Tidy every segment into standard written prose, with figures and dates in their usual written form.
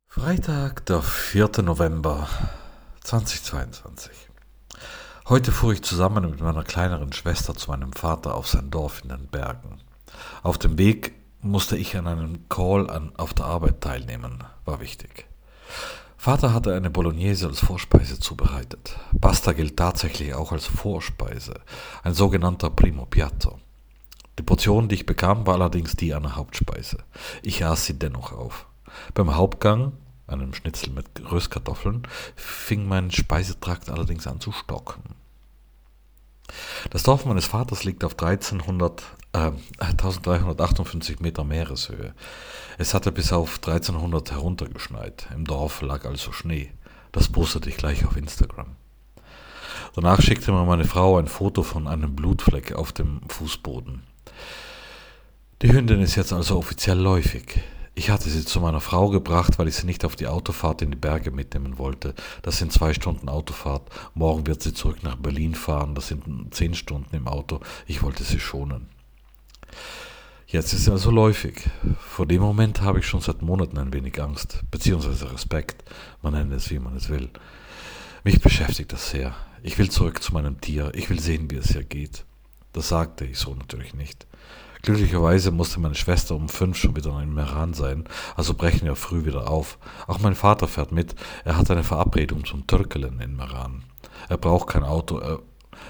Freitag, der 4. November 2022. Heute fuhr ich zusammen mit meiner kleineren Schwester zu meinem Vater auf sein Dorf in den Bergen. Auf dem Weg musste ich an einem Call auf der Arbeit teilnehmen, war wichtig. Vater hatte eine Bolognese als Vorspeise zubereitet. Pasta gilt tatsächlich auch als Vorspeise, ein sogenannter Primo Piatto. Die Portion, die ich bekam, war allerdings die einer Hauptspeise. Ich aß sie dennoch auf. Beim Hauptgang, einem Schnitzel mit Röstkartoffeln, fing mein Speisetrakt allerdings an zu stocken. Das Dorf meines Vaters liegt auf 1358 Meter Meereshöhe. Es hatte bis auf 1300 heruntergeschneit. Im Dorf lag also Schnee. Das postete ich gleich auf Instagram. Danach schickte mir meine Frau ein Foto von einem Blutfleck auf dem Fußboden. Die Hündin ist jetzt also offiziell läufig. Ich hatte sie zu meiner Frau gebracht, weil ich sie nicht auf die Autofahrt in die Berge mitnehmen wollte. Das sind 2 Stunden Autofahrt. Morgen wird sie zurück nach Berlin fahren. Das sind 10 Stunden im Auto. Ich wollte sie schonen. Jetzt ist sie also läufig. Vor dem Moment habe ich schon seit Monaten ein wenig Angst, beziehungsweise Respekt. Man nennt es, wie man es will. Mich beschäftigt das sehr. Ich will zurück zu meinem Tier. Ich will sehen, wie es ihr geht. Das sagte ich so natürlich nicht. Glücklicherweise musste meine Schwester um 5 schon wieder in Meran sein, also brechen wir früh wieder auf. Auch mein Vater fährt mit, er hat eine Verabredung zum Türkelen in Meran. Er braucht kein Auto, er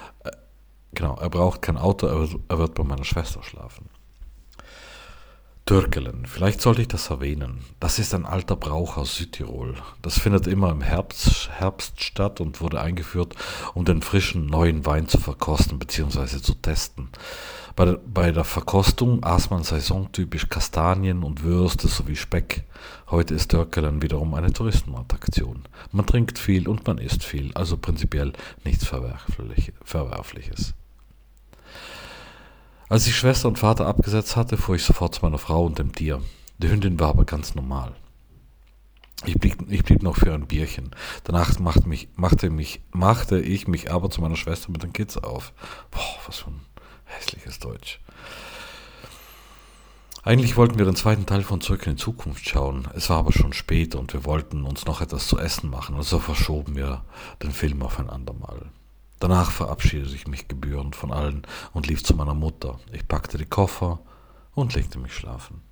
wird bei meiner Schwester schlafen. Türkelen, vielleicht sollte ich das erwähnen. Das ist ein alter Brauch aus Südtirol. Das findet immer im Herbst statt und wurde eingeführt, um den frischen neuen Wein zu verkosten bzw. zu testen. Bei der Verkostung aß man saisontypisch Kastanien und Würste sowie Speck. Heute ist Türkelen wiederum eine Touristenattraktion. Man trinkt viel und man isst viel, also prinzipiell nichts Verwerfliches. Als ich Schwester und Vater abgesetzt hatte, fuhr ich sofort zu meiner Frau und dem Tier. Die Hündin war aber ganz normal. Ich blieb noch für ein Bierchen. Danach machte ich mich aber zu meiner Schwester mit den Kids auf. Boah, was für ein hässliches Deutsch. Eigentlich wollten wir den zweiten Teil von Zurück in die Zukunft schauen. Es war aber schon spät und wir wollten uns noch etwas zu essen machen, also verschoben wir den Film auf ein andermal. Danach verabschiedete ich mich gebührend von allen und lief zu meiner Mutter. Ich packte die Koffer und legte mich schlafen.